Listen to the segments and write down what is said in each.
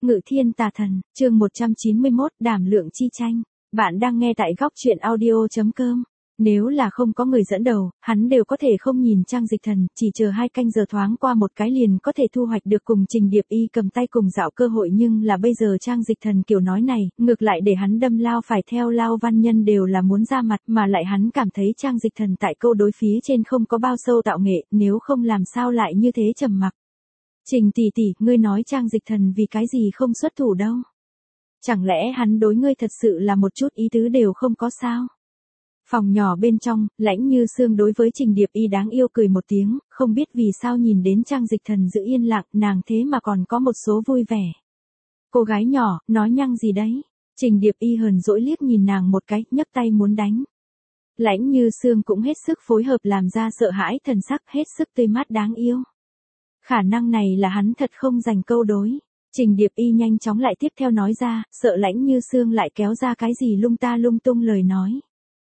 Ngự thiên tà thần, chương 191, đảm lượng chi tranh. Bạn đang nghe tại góc truyện audio.com. Nếu là không có người dẫn đầu, hắn đều có thể không nhìn Trang Dịch Thần, chỉ chờ 2 canh giờ thoáng qua một cái liền có thể thu hoạch được cùng Trình Điệp Y cầm tay cùng dạo cơ hội, nhưng là bây giờ Trang Dịch Thần kiểu nói này, ngược lại để hắn đâm lao phải theo lao, văn nhân đều là muốn ra mặt, mà lại hắn cảm thấy Trang Dịch Thần tại câu đối phía trên không có bao sâu tạo nghệ, nếu không làm sao lại như thế trầm mặc. Trình tỷ tỷ, ngươi nói Trang Dịch Thần vì cái gì không xuất thủ đâu? Chẳng lẽ hắn đối ngươi thật sự là một chút ý tứ đều không có sao? Phòng nhỏ bên trong, Lãnh Như Sương đối với Trình Điệp Y đáng yêu cười một tiếng, không biết vì sao nhìn đến Trang Dịch Thần giữ yên lặng, nàng thế mà còn có một số vui vẻ. Cô gái nhỏ, nói nhăng gì đấy? Trình Điệp Y hờn dỗi liếc nhìn nàng một cái, nhấc tay muốn đánh. Lãnh Như Sương cũng hết sức phối hợp làm ra sợ hãi thần sắc, hết sức tươi mát đáng yêu. Khả năng này là hắn thật không dành câu đối. Trình Điệp Y nhanh chóng lại tiếp theo nói ra, sợ Lãnh Như Sương lại kéo ra cái gì lung ta lung tung lời nói.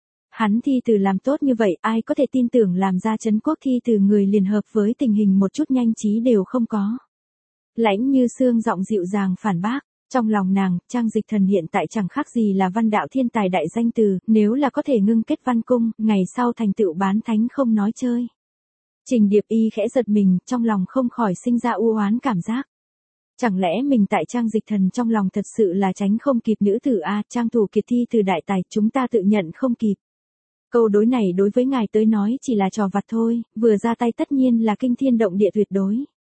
Hắn thi từ làm tốt như vậy, ai có thể tin tưởng làm ra trấn quốc thi từ người liền hợp với tình hình một chút nhanh trí đều không có. Lãnh Như Sương giọng dịu dàng phản bác. Trong lòng nàng, Trang Dịch Thần hiện tại chẳng khác gì là văn đạo thiên tài đại danh từ, nếu là có thể ngưng kết văn cung, ngày sau thành tựu bán thánh không nói chơi. Trình Điệp Y khẽ giật mình, trong lòng không khỏi sinh ra u oán cảm giác. Chẳng lẽ mình tại Trang Dịch Thần trong lòng thật sự là tránh không kịp nữ tử a, Trang thủ kiệt thi từ đại tài, chúng ta tự nhận không kịp. Câu đối này đối với ngài tới nói chỉ là trò vặt thôi, vừa ra tay tất nhiên là kinh thiên động địa tuyệt đối.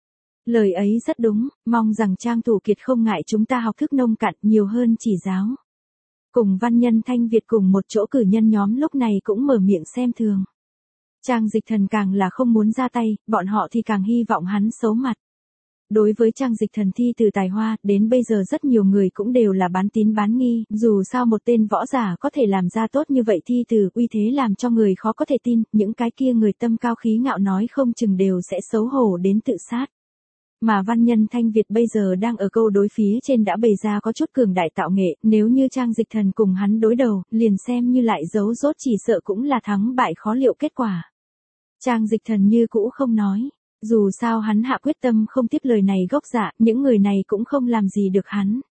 Lời ấy rất đúng, mong rằng Trang thủ kiệt không ngại chúng ta học thức nông cạn, nhiều hơn chỉ giáo. Cùng văn nhân Thanh Việt cùng một chỗ cử nhân nhóm lúc này cũng mở miệng xem thường. Trang Dịch Thần càng là không muốn ra tay, bọn họ thì càng hy vọng hắn xấu mặt. Đối với Trang Dịch Thần thi từ tài hoa, đến bây giờ rất nhiều người cũng đều là bán tín bán nghi, dù sao một tên võ giả có thể làm ra tốt như vậy thi từ uy thế làm cho người khó có thể tin, những cái kia người tâm cao khí ngạo nói không chừng đều sẽ xấu hổ đến tự sát. Mà văn nhân Thanh Việt bây giờ đang ở câu đối phía trên đã bày ra có chút cường đại tạo nghệ, nếu như Trang Dịch Thần cùng hắn đối đầu, liền xem như lại giấu rốt chỉ sợ cũng là thắng bại khó liệu kết quả. Trang Dịch Thần như cũ không nói. Dù sao hắn hạ quyết tâm không tiếp lời này gốc dạ, những người này cũng không làm gì được hắn.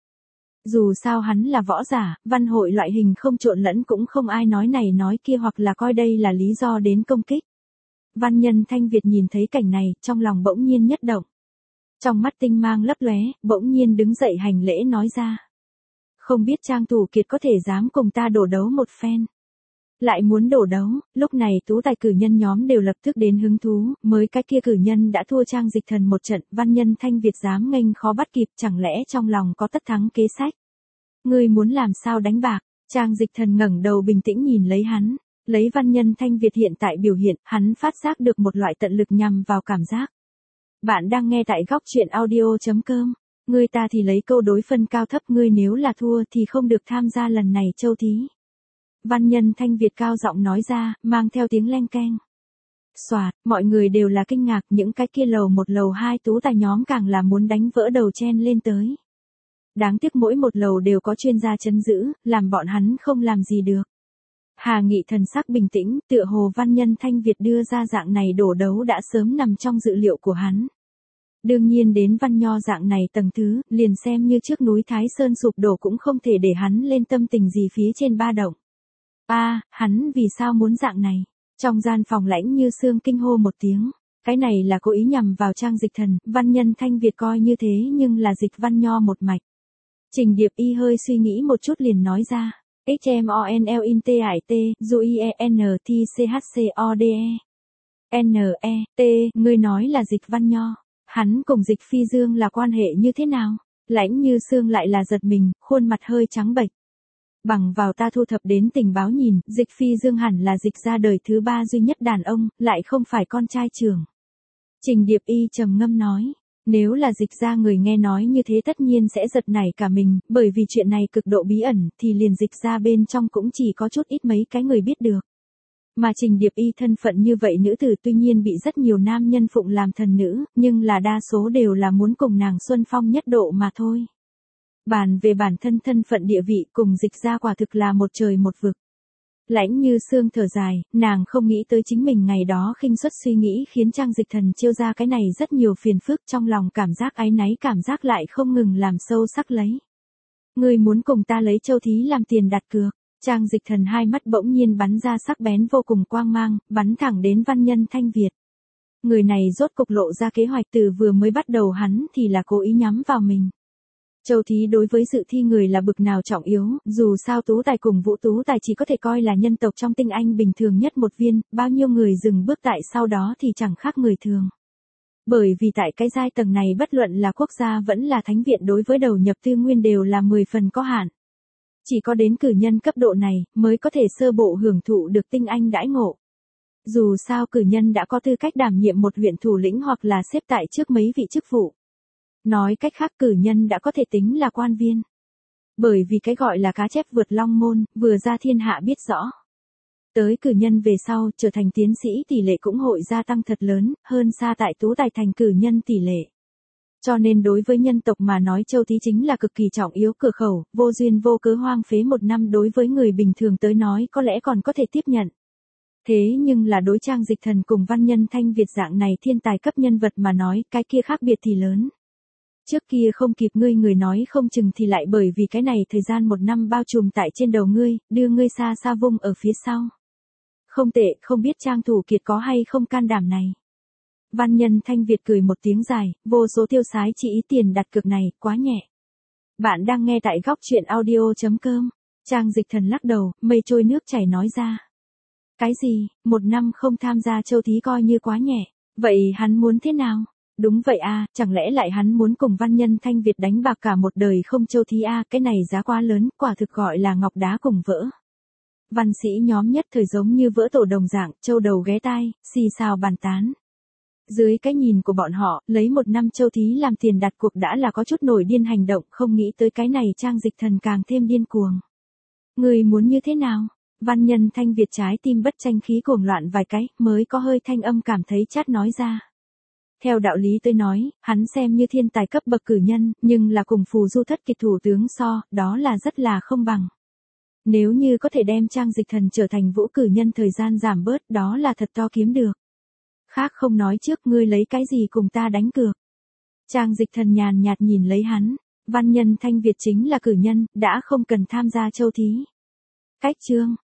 Dù sao hắn là võ giả, văn hội loại hình không trộn lẫn cũng không ai nói này nói kia hoặc là coi đây là lý do đến công kích. Văn nhân Thanh Việt nhìn thấy cảnh này, trong lòng bỗng nhiên nhất động. Trong mắt tinh mang lấp lóe, bỗng nhiên đứng dậy hành lễ nói ra. Không biết Trang thủ kiệt có thể dám cùng ta đổ đấu một phen. Lại muốn đổ đấu, lúc này tú tài cử nhân nhóm đều lập tức đến hứng thú, mới cái kia cử nhân đã thua Trang Dịch Thần một trận, văn nhân Thanh Việt dám nghênh khó bắt kịp, chẳng lẽ trong lòng có tất thắng kế sách. Ngươi muốn làm sao đánh bạc? Trang Dịch Thần ngẩng đầu bình tĩnh nhìn lấy hắn, lấy văn nhân Thanh Việt hiện tại biểu hiện, hắn phát giác được một loại tận lực nhằm vào cảm giác. Bạn đang nghe tại góc truyện audio.com, ngươi ta thì lấy câu đối phân cao thấp, ngươi nếu là thua thì không được tham gia lần này châu thí. Văn nhân Thanh Việt cao giọng nói ra, mang theo tiếng leng keng. Xoạt, mọi người đều là kinh ngạc, những cái kia lầu 1 lầu 2 tú tài nhóm càng là muốn đánh vỡ đầu chen lên tới. Đáng tiếc mỗi một lầu đều có chuyên gia trấn giữ, làm bọn hắn không làm gì được. Hà Nghị thần sắc bình tĩnh, tựa hồ văn nhân Thanh Việt đưa ra dạng này đổ đấu đã sớm nằm trong dự liệu của hắn. Đương nhiên đến văn nho dạng này tầng thứ, liền xem như trước núi Thái Sơn sụp đổ cũng không thể để hắn lên tâm tình gì phía trên ba động. Hắn vì sao muốn dạng này? Trong gian phòng Lãnh Như Sương kinh hô một tiếng. Cái này là cố ý nhằm vào Trang Dịch Thần, văn nhân Thanh Việt coi như thế nhưng là dịch văn nho một mạch. Trình Điệp Y hơi suy nghĩ một chút liền nói ra. HMONL INTIT, JUIENTCHCODE. N.E.T, ngươi nói là dịch văn nho. Hắn cùng Dịch Phi Dương là quan hệ như thế nào? Lãnh Như Sương lại là giật mình, khuôn mặt hơi trắng bệch. Bằng vào ta thu thập đến tình báo nhìn, Dịch Phi Dương hẳn là Dịch ra đời thứ 3 duy nhất đàn ông, lại không phải con trai trưởng. Trình Điệp Y trầm ngâm nói, nếu là Dịch ra người nghe nói như thế tất nhiên sẽ giật nảy cả mình, bởi vì chuyện này cực độ bí ẩn, thì liền Dịch ra bên trong cũng chỉ có chút ít mấy cái người biết được. Mà Trình Điệp Y thân phận như vậy nữ tử tuy nhiên bị rất nhiều nam nhân phụng làm thần nữ, nhưng là đa số đều là muốn cùng nàng xuân phong nhất độ mà thôi. Bàn về bản thân thân phận địa vị cùng Dịch ra quả thực là một trời một vực. Lãnh Như Sương thở dài, nàng không nghĩ tới chính mình ngày đó khinh suất suy nghĩ khiến Trang Dịch Thần trêu ra cái này rất nhiều phiền phức, trong lòng cảm giác áy náy cảm giác lại không ngừng làm sâu sắc lấy. Ngươi muốn cùng ta lấy Châu Thí làm tiền đặt cược. Trang Dịch Thần hai mắt bỗng nhiên bắn ra sắc bén vô cùng quang mang, bắn thẳng đến Văn Nhân Thanh Việt. Người này rốt cục lộ ra kế hoạch từ vừa mới bắt đầu hắn thì là cố ý nhắm vào mình. Châu Thí đối với dự thi người là bực nào trọng yếu, dù sao Tú Tài cùng Vũ Tú Tài chỉ có thể coi là nhân tộc trong tinh anh bình thường nhất một viên, bao nhiêu người dừng bước tại sau đó thì chẳng khác người thường. Bởi vì tại cái giai tầng này bất luận là quốc gia vẫn là thánh viện đối với đầu nhập tư nguyên đều là 10 phần có hạn. Chỉ có đến cử nhân cấp độ này mới có thể sơ bộ hưởng thụ được tinh anh đãi ngộ. Dù sao cử nhân đã có tư cách đảm nhiệm một huyện thủ lĩnh hoặc là xếp tại trước mấy vị chức vụ. Nói cách khác cử nhân đã có thể tính là quan viên. Bởi vì cái gọi là cá chép vượt long môn, vừa ra thiên hạ biết rõ. Tới cử nhân về sau, trở thành tiến sĩ tỷ lệ cũng hội gia tăng thật lớn, hơn xa tại Tú Tài thành cử nhân tỷ lệ. Cho nên đối với nhân tộc mà nói Châu Thí chính là cực kỳ trọng yếu cửa khẩu, vô duyên vô cớ hoang phế một năm đối với người bình thường tới nói có lẽ còn có thể tiếp nhận. Thế nhưng là đối Trang Dịch Thần cùng Văn Nhân Thanh Việt dạng này thiên tài cấp nhân vật mà nói, cái kia khác biệt thì lớn. Trước kia không kịp ngươi người nói không chừng thì lại bởi vì cái này thời gian một năm bao trùm tại trên đầu ngươi, đưa ngươi xa xa vung ở phía sau. Không tệ, không biết Trang Thủ Kiệt có hay không can đảm này. Văn Nhân Thanh Việt cười một tiếng dài, vô số tiêu sái chỉ ý tiền đặt cược này, quá nhẹ. Bạn đang nghe tại góc truyện audio.com. Trang Dịch Thần lắc đầu, mây trôi nước chảy nói ra. Cái gì, một năm không tham gia Châu Thí coi như quá nhẹ, vậy hắn muốn thế nào? Đúng vậy à, chẳng lẽ lại hắn muốn cùng Văn Nhân Thanh Việt đánh bạc cả một đời không Châu Thí à, cái này giá quá lớn, quả thực gọi là ngọc đá cùng vỡ. Văn sĩ nhóm nhất thời giống như vỡ tổ đồng dạng, châu đầu ghé tai, xì xào bàn tán. Dưới cái nhìn của bọn họ, lấy một năm Châu Thí làm tiền đặt cuộc đã là có chút nổi điên hành động, không nghĩ tới cái này Trang Dịch Thần càng thêm điên cuồng. Người muốn như thế nào? Văn Nhân Thanh Việt trái tim bất tranh khí cuồng loạn vài cái, mới có hơi thanh âm cảm thấy chát nói ra. Theo đạo lý tôi nói, hắn xem như thiên tài cấp bậc cử nhân, nhưng là cùng Phù Du Thất Kiệt thủ tướng so, đó là rất là không bằng. Nếu như có thể đem Trang Dịch Thần trở thành vũ cử nhân thời gian giảm bớt, đó là thật to kiếm được. Khác không nói trước ngươi lấy cái gì cùng ta đánh cược. Trang Dịch Thần nhàn nhạt nhìn lấy hắn, Văn Nhân Thanh Việt chính là cử nhân, đã không cần tham gia Châu Thí. Cách chương.